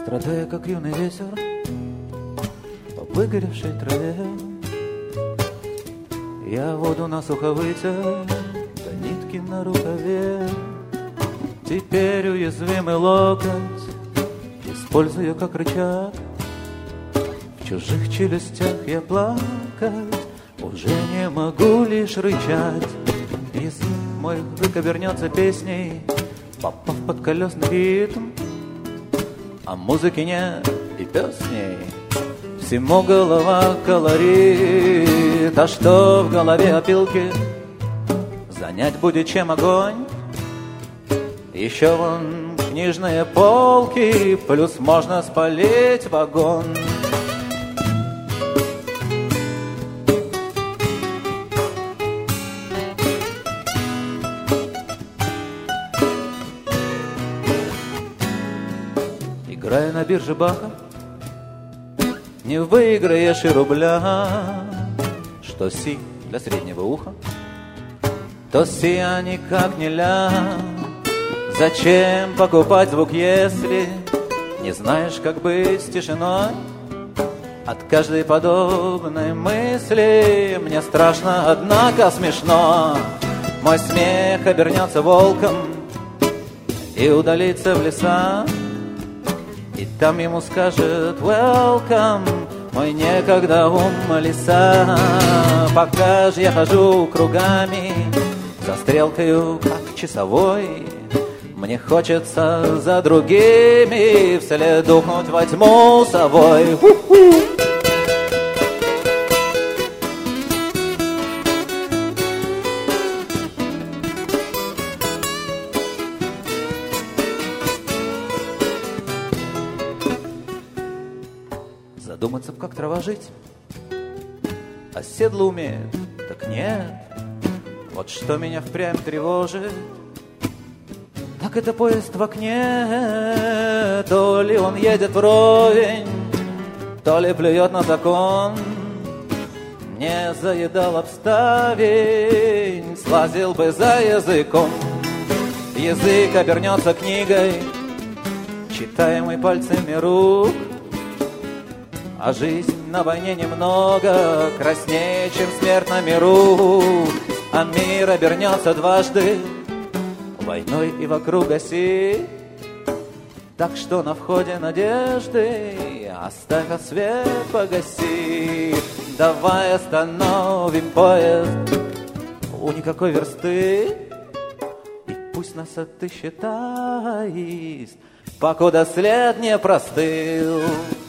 Страдая, как юный ветер по выгоревшей траве, я воду насухо вытер до нитки на рукаве. Теперь уязвимый локоть использую как рычаг. В чужих челюстях я плакать уже не могу, лишь рычать. Если мой рык обернется песней, попав под колесный ритм, а музыки нет и пес с ней, всему голова колорит. А что в голове опилки, занять будет чем огонь. Еще вон книжные полки, плюс можно спалить вагон. Играя на бирже Баха, не выиграешь и рубля. Что си для среднего уха, то си, а никак не ля. Зачем покупать звук, если не знаешь, как быть с тишиной? От каждой подобной мысли мне страшно, однако смешно. Мой смех обернется волком и удалится в леса, и там ему скажет welcome мой некогда ум лиса. Пока же я хожу кругами за стрелкою, как часовой, мне хочется за другими вслед ухнуть во тьму совой. Задуматься, как трава жить, а седло умеет, так нет. Вот что меня впрямь тревожит, так это поезд в окне. То ли он едет вровень, то ли плюет на закон. Не заедал обставень, слазил бы за языком. Язык обернется книгой, читаемой пальцами рук. А жизнь на войне немного краснее, чем смерть на миру. А мир обернется дважды войной и вокруг оси. Так что на входе надежды оставь, а свет погаси. Давай остановим поезд у никакой версты, и пусть нас отыщет аист, покуда след не простыл.